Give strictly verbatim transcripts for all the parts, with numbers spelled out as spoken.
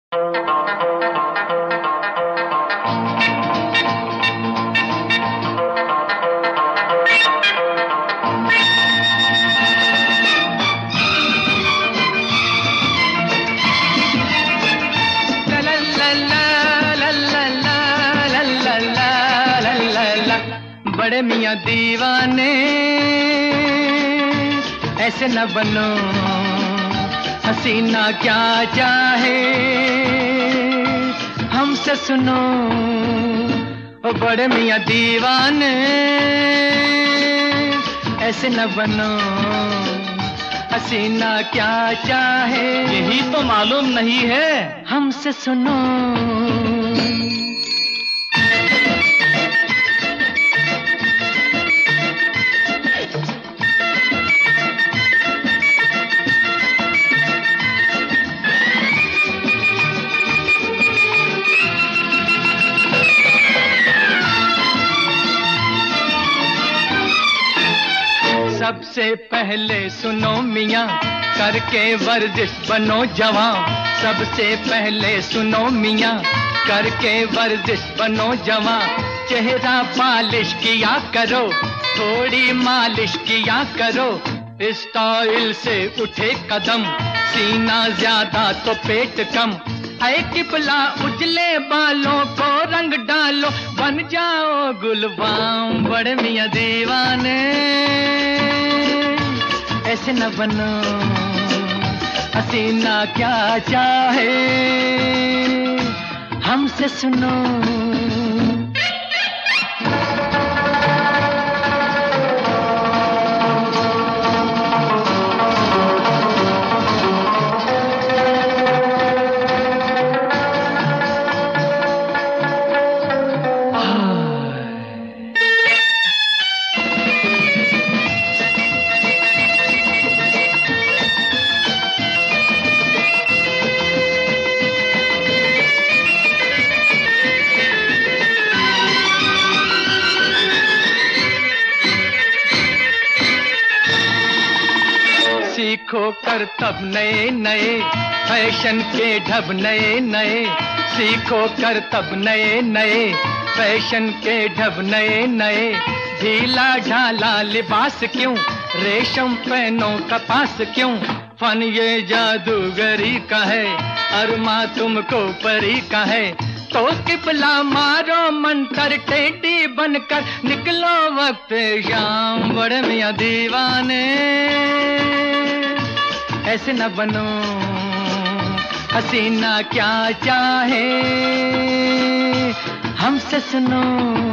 बड़े मियाँ दीवाने ऐसे न बनो, हसीना क्या चाहे हमसे सुनो। ओ बड़े मियाँ दीवाने ऐसे न बनो, हसीना क्या चाहे यही तो मालूम नहीं है हमसे सुनो। सबसे पहले सुनो मियाँ, करके वर्जिश बनो जवां। सबसे पहले सुनो मियाँ, करके वर्जिश बनो जवां। चेहरा पालिश किया करो, थोड़ी मालिश किया करो। स्टाइल से उठे कदम, सीना ज्यादा तो पेट कम। ऐ किबला उजले बालों को रंग डालो, बन जाओ गुलबाम। बड़े मियाँ दीवाने ऐसे न बनो, हसीना क्या चाहे हमसे सुनो। सीखो कर तब नए नए फैशन के ढब नए नए। सीखो कर तब नए नए फैशन के ढब नए नए। ढीला ढाला लिबास क्यों, रेशम पहनो कपास क्यों। फन ये जादूगरी का है, अरमा तुमको परी का है। तो किबला मारो मंतर, टेढ़ी बनकर निकलो वक्त शाम। बड़े मियाँ दीवाने ऐसे न बनो, हसीना क्या चाहे हमसे सुनो।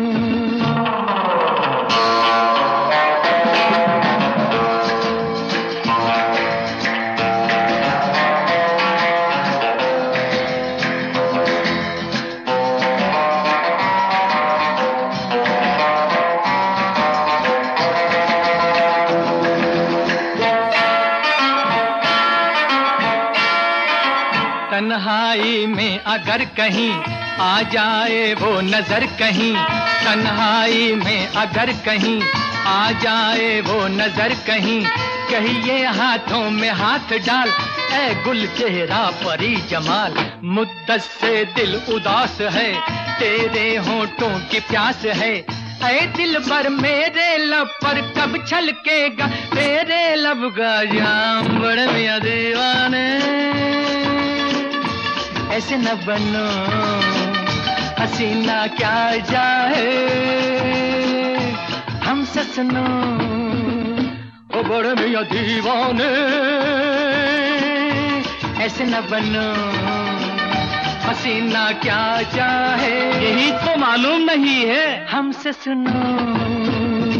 तन्हाई में अगर कहीं आ जाए वो नजर कहीं, तन्हाई में अगर कहीं आ जाए वो नजर कहीं। कहिए हाथों में हाथ डाल, ऐ गुल चेहरा परी जमाल। मुद्दत से दिल उदास है, तेरे होठों की प्यास है। ऐ दिल भर मेरे लब पर कब छलकेगा तेरे लब का जाम। बड़े मियाँ दीवाने ऐसे न बनो, हसीना क्या चाहे हमसे सुनो। ओ बड़े मियाँ दीवाने ऐसे न बनो, हसीना क्या चाहे यही तो मालूम नहीं है हमसे सुनो।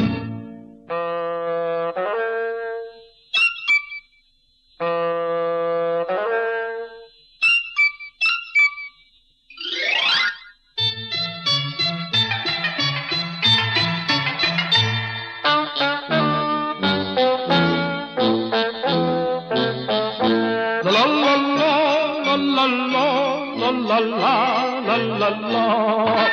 la la la la la.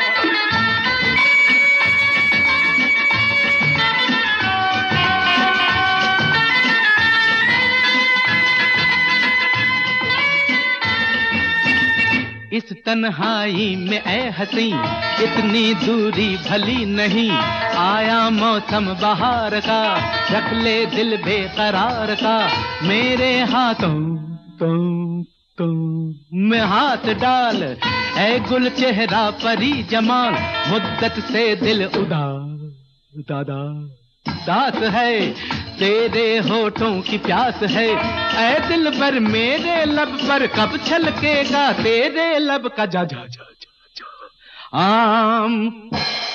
इस तन्हाई में ऐ हसी इतनी दूरी भली नहीं, आया मौसम बहार का रख ले दिल बेकरार का, मेरे हाथों तुम तुम में हाथ डाल ऐ गुल चेहरा परी जमाल, मुद्दत से दिल उदास दादा दास है, तेरे होठों की प्यास है, ऐ दिल पर मेरे लब पर कब छलकेगा तेरे लब का जा जा जा जा, जा। आम